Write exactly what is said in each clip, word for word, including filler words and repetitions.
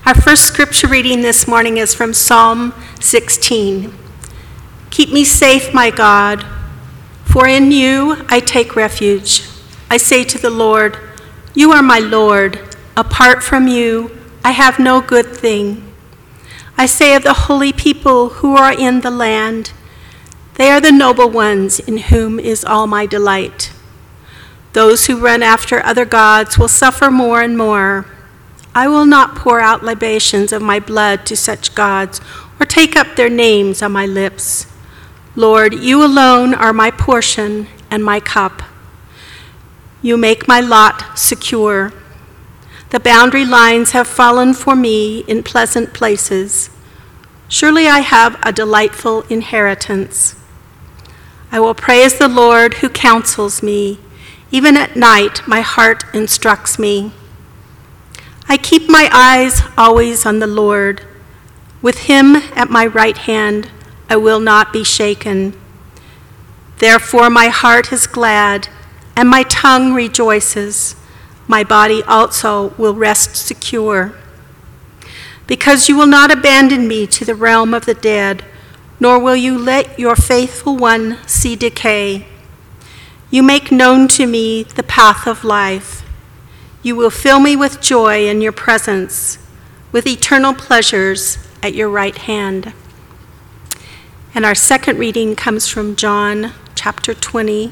Our first scripture reading this morning is from Psalm sixteen. Keep me safe, my God, for in you I take refuge. I say to the Lord, you are my Lord. Apart from you, I have no good thing. I say of the holy people who are in the land, they are the noble ones in whom is all my delight. Those who run after other gods will suffer more and more. I will not pour out libations of my blood to such gods or take up their names on my lips. Lord, you alone are my portion and my cup. You make my lot secure. The boundary lines have fallen for me in pleasant places. Surely I have a delightful inheritance. I will praise the Lord who counsels me. Even at night, my heart instructs me. I keep my eyes always on the Lord. With him at my right hand, I will not be shaken. Therefore my heart is glad, and my tongue rejoices. My body also will rest secure. Because you will not abandon me to the realm of the dead, nor will you let your faithful one see decay. You make known to me the path of life. You will fill me with joy in your presence, with eternal pleasures at your right hand. And our second reading comes from John chapter twenty,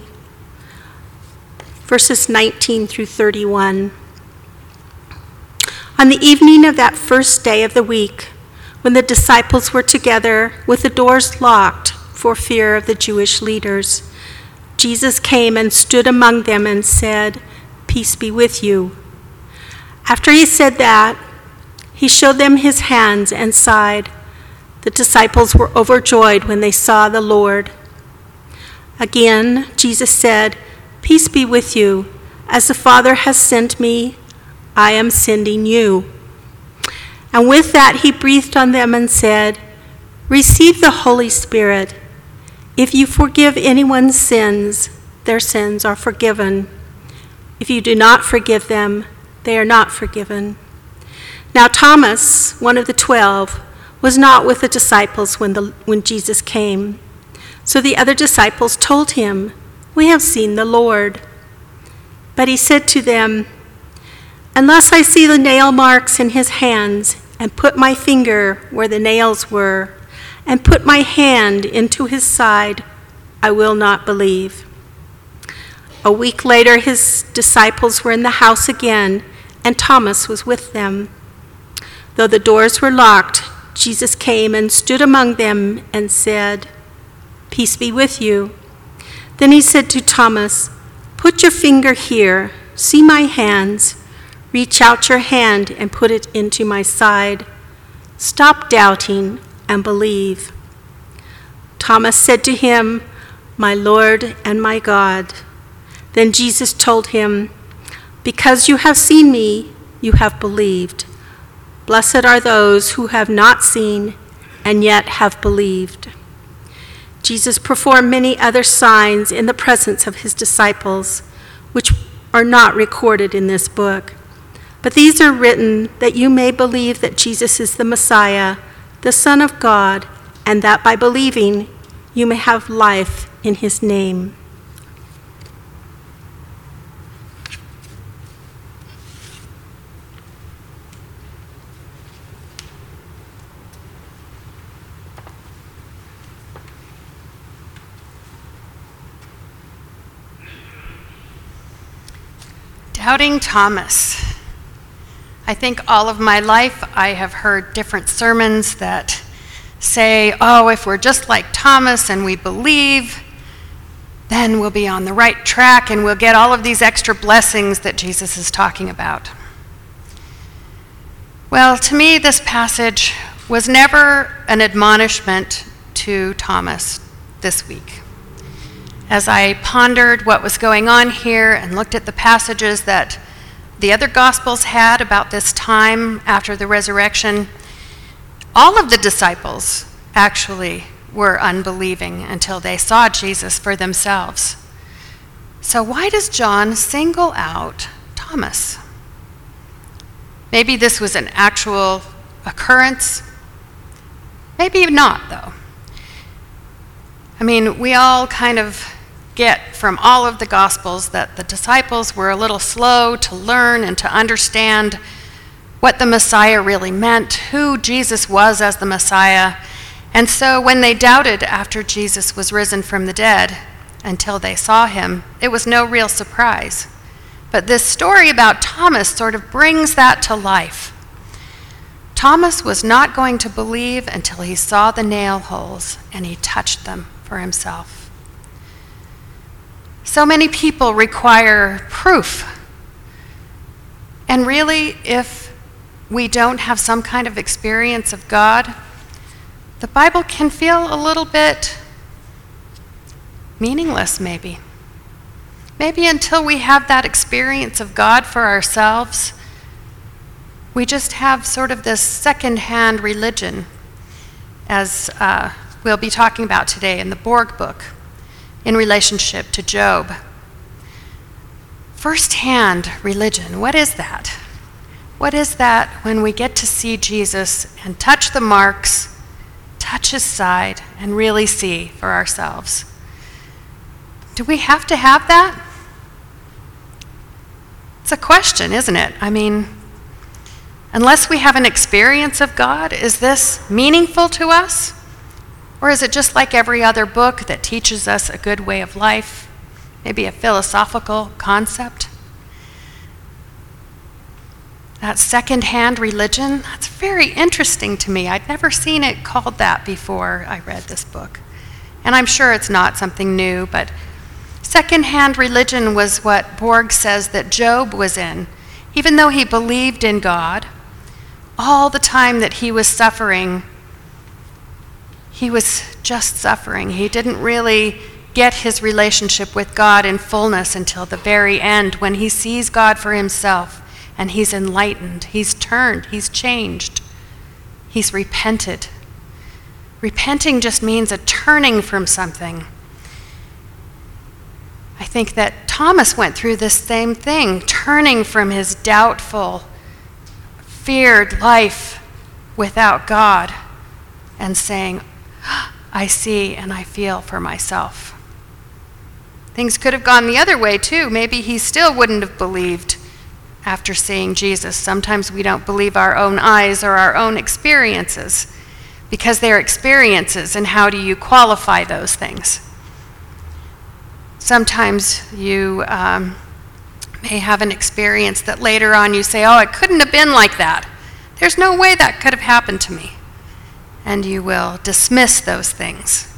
verses nineteen through thirty-one. On the evening of that first day of the week, when the disciples were together with the doors locked for fear of the Jewish leaders, Jesus came and stood among them and said, "Peace be with you." After he said that, he showed them his hands and side. The disciples were overjoyed when they saw the Lord. Again, Jesus said, "Peace be with you. As the Father has sent me, I am sending you." And with that, he breathed on them and said, "Receive the Holy Spirit. If you forgive anyone's sins, their sins are forgiven. If you do not forgive them, they are not forgiven." Now Thomas, one of the twelve, was not with the disciples when, the, when Jesus came. So the other disciples told him, "We have seen the Lord." But he said to them, "Unless I see the nail marks in his hands, and put my finger where the nails were, and put my hand into his side, I will not believe." A week later, his disciples were in the house again, and Thomas was with them. Though the doors were locked, Jesus came and stood among them and said, "Peace be with you." Then he said to Thomas, "Put your finger here, see my hands. Reach out your hand and put it into my side. Stop doubting and believe." Thomas said to him, "My Lord and my God." Then Jesus told him, "Because you have seen me, you have believed. Blessed are those who have not seen and yet have believed." Jesus performed many other signs in the presence of his disciples, which are not recorded in this book. But these are written that you may believe that Jesus is the Messiah, the Son of God, and that by believing you may have life in his name. Doubting Thomas. I think all of my life I have heard different sermons that say, oh, if we're just like Thomas and we believe, then we'll be on the right track and we'll get all of these extra blessings that Jesus is talking about. Well, to me, this passage was never an admonishment to Thomas this week. As I pondered what was going on here and looked at the passages that the other Gospels had about this time after the resurrection, all of the disciples actually were unbelieving until they saw Jesus for themselves. So why does John single out Thomas? Maybe this was an actual occurrence? Maybe not, though. I mean, we all kind of get from all of the Gospels that the disciples were a little slow to learn and to understand what the Messiah really meant, who Jesus was as the Messiah. And so when they doubted after Jesus was risen from the dead until they saw him, it was no real surprise. But this story about Thomas sort of brings that to life. Thomas was not going to believe until he saw the nail holes and he touched them for himself. So many people require proof. And really, if we don't have some kind of experience of God, the Bible can feel a little bit meaningless, maybe. Maybe until we have that experience of God for ourselves, we just have sort of this second-hand religion, as uh, we'll be talking about today in the Borg book, in relationship to Job. First-hand religion, what is that? What is that when we get to see Jesus and touch the marks, touch his side, and really see for ourselves? Do we have to have that? It's a question, isn't it? I mean, unless we have an experience of God, is this meaningful to us? Or is it just like every other book that teaches us a good way of life, maybe a philosophical concept? That second-hand religion, that's very interesting to me. I'd never seen it called that before I read this book. And I'm sure it's not something new, but second-hand religion was what Borg says that Job was in. Even though he believed in God, all the time that he was suffering, he was just suffering. He didn't really get his relationship with God in fullness until the very end, when he sees God for himself. And he's enlightened, he's turned, he's changed, he's repented. Repenting just means a turning from something. I think that Thomas went through this same thing, turning from his doubtful, feared life without God and saying, I see and I feel for myself. Things could have gone the other way too. Maybe he still wouldn't have believed after seeing Jesus. Sometimes we don't believe our own eyes or our own experiences because they're experiences, and how do you qualify those things? Sometimes you um, may have an experience that later on you say, oh, it couldn't have been like that. There's no way that could have happened to me. And you will dismiss those things.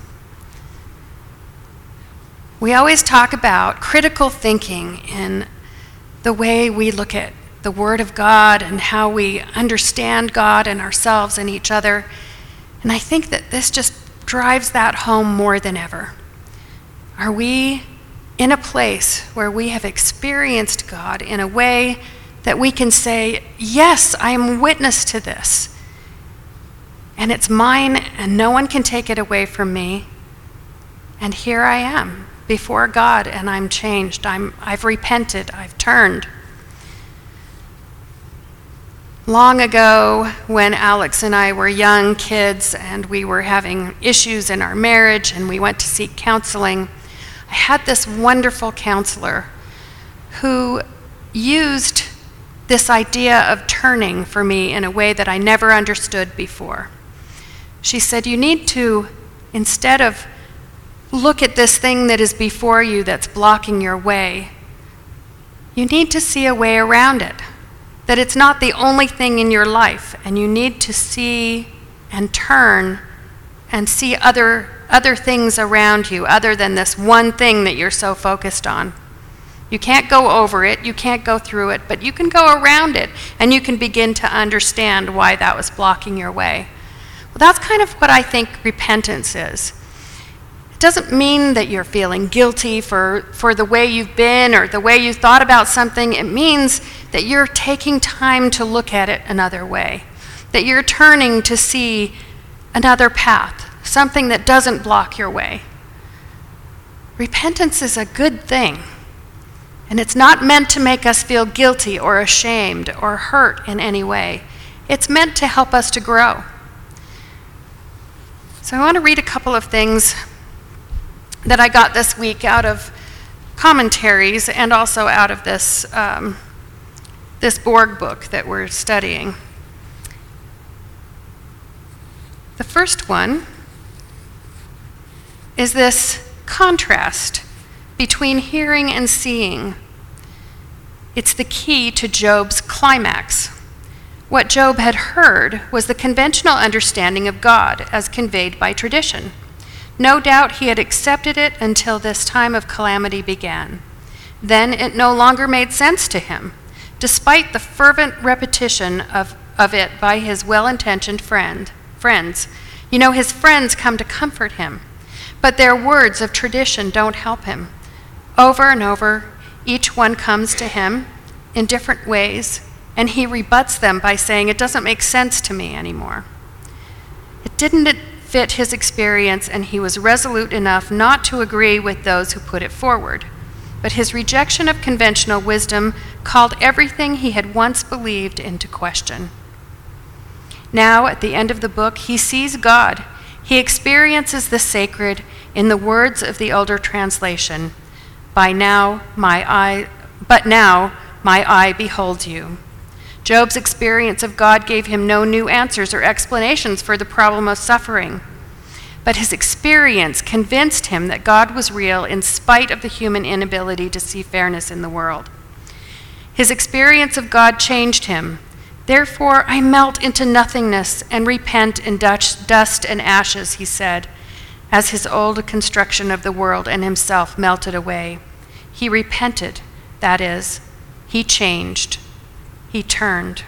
We always talk about critical thinking in the way we look at the Word of God and how we understand God and ourselves and each other. And I think that this just drives that home more than ever. Are we in a place where we have experienced God in a way that we can say, yes, I am witness to this, and it's mine and no one can take it away from me, and here I am before God, and I'm changed. I'm, I've repented. I've turned. Long ago, when Alex and I were young kids and we were having issues in our marriage and we went to seek counseling, I had this wonderful counselor who used this idea of turning for me in a way that I never understood before. She said, you need to, instead of look at this thing that is before you that's blocking your way, you need to see a way around it, that it's not the only thing in your life, and you need to see and turn and see other, other things around you other than this one thing that you're so focused on. You can't go over it, you can't go through it, but you can go around it, and you can begin to understand why that was blocking your way. Well, that's kind of what I think repentance is. Doesn't mean that you're feeling guilty for, for the way you've been or the way you thought about something. It means that you're taking time to look at it another way, that you're turning to see another path, something that doesn't block your way. Repentance is a good thing, and it's not meant to make us feel guilty or ashamed or hurt in any way. It's meant to help us to grow. So I want to read a couple of things that I got this week out of commentaries and also out of this, um, this Borg book that we're studying. The first one is this contrast between hearing and seeing. It's the key to Job's climax. What Job had heard was the conventional understanding of God as conveyed by tradition. No doubt he had accepted it until this time of calamity began. Then it no longer made sense to him, despite the fervent repetition of, of it by his well-intentioned friend, friends. You know, his friends come to comfort him, but their words of tradition don't help him. Over and over, each one comes to him in different ways, and he rebuts them by saying, it doesn't make sense to me anymore. It didn't fit his experience, and he was resolute enough not to agree with those who put it forward. But his rejection of conventional wisdom called everything he had once believed into question. Now, at the end of the book, he sees God. He experiences the sacred in the words of the older translation, By now, my eye, but now my eye beholds you. Job's experience of God gave him no new answers or explanations for the problem of suffering, but his experience convinced him that God was real in spite of the human inability to see fairness in the world. His experience of God changed him. Therefore, I melt into nothingness and repent in dust and ashes, he said, as his old construction of the world and himself melted away. He repented, that is, he changed. He turned.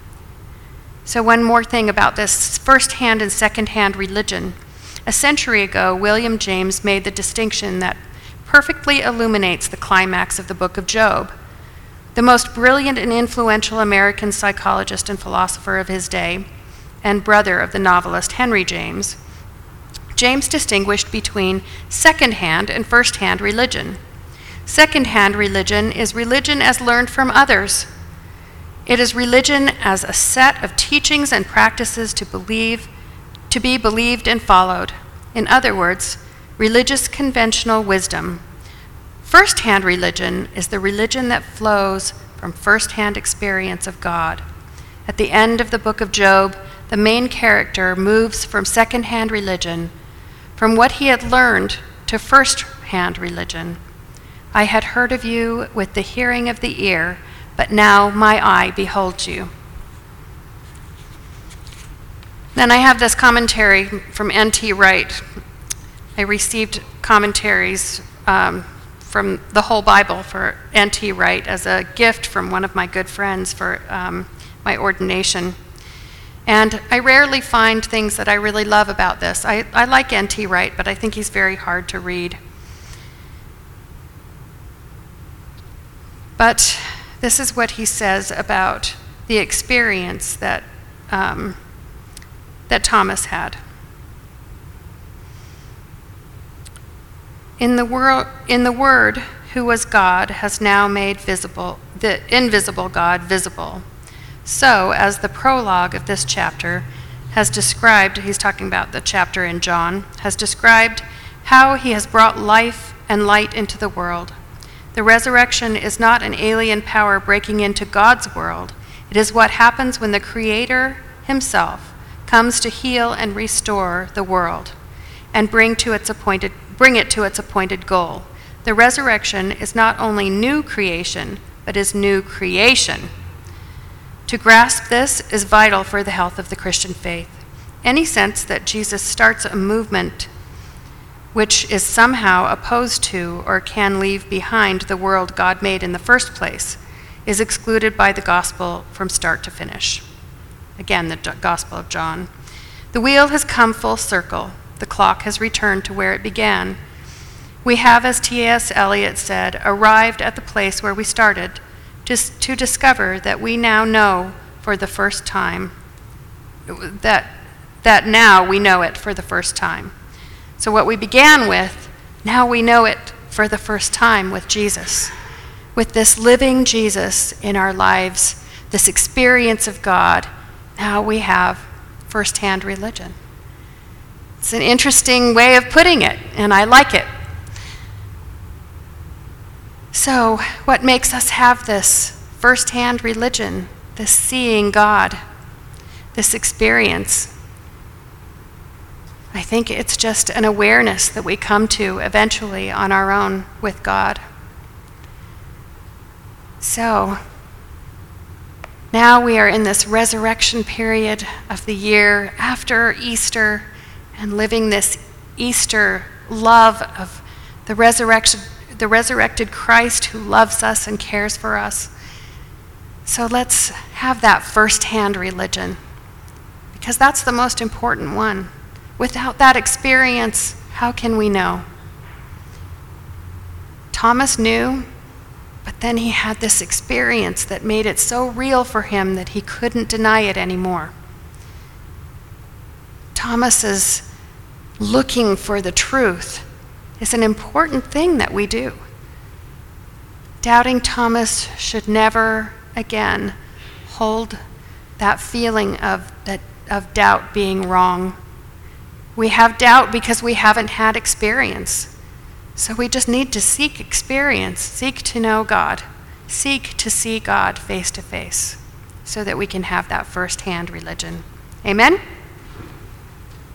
So one more thing about this first-hand and second-hand religion. A century ago, William James made the distinction that perfectly illuminates the climax of the book of Job. The most brilliant and influential American psychologist and philosopher of his day, and brother of the novelist Henry James, James distinguished between second-hand and first-hand religion. Second-hand religion is religion as learned from others. It is religion as a set of teachings and practices to believe, to be believed and followed. In other words, religious conventional wisdom. First-hand religion is the religion that flows from first-hand experience of God. At the end of the book of Job, the main character moves from second-hand religion, from what he had learned, to first-hand religion. I had heard of you with the hearing of the ear, but now my eye beholds you. Then I have this commentary from N T Wright. I received commentaries um, from the whole Bible for N T Wright as a gift from one of my good friends for um, my ordination. And I rarely find things that I really love about this. I, I like N T Wright, but I think he's very hard to read. But this is what he says about the experience that, um, that Thomas had. In the, world, in the Word, who was God, has now made visible the invisible God visible. So, as the prologue of this chapter has described, he's talking about the chapter in John, has described how he has brought life and light into the world. The resurrection is not an alien power breaking into God's world. It is what happens when the Creator himself comes to heal and restore the world and bring to its appointed, bring it to its appointed goal. The resurrection is not only new creation, but is new creation. To grasp this is vital for the health of the Christian faith. Any sense that Jesus starts a movement which is somehow opposed to or can leave behind the world God made in the first place, is excluded by the gospel from start to finish. Again, the Gospel of John. The wheel has come full circle. The clock has returned to where it began. We have, as T S Eliot said, arrived at the place where we started, just to discover that we now know for the first time, that, that now we know it for the first time. So what we began with, now we know it for the first time with Jesus. With this living Jesus in our lives, this experience of God now we have firsthand religion. It's an interesting way of putting it, and I like it. So, what makes us have this firsthand religion, this seeing God, this experience? I think it's just an awareness that we come to eventually on our own with God. So, now we are in this resurrection period of the year after Easter and living this Easter love of the resurrection, the resurrected Christ who loves us and cares for us. So let's have that firsthand religion, because that's the most important one. Without that experience, how can we know? Thomas knew, but then he had this experience that made it so real for him that he couldn't deny it anymore. Thomas's looking for the truth is an important thing that we do. Doubting Thomas should never again hold that feeling of, that, of doubt being wrong. We have doubt because we haven't had experience. So we just need to seek experience, seek to know God, seek to see God face to face, so that we can have that firsthand religion. Amen?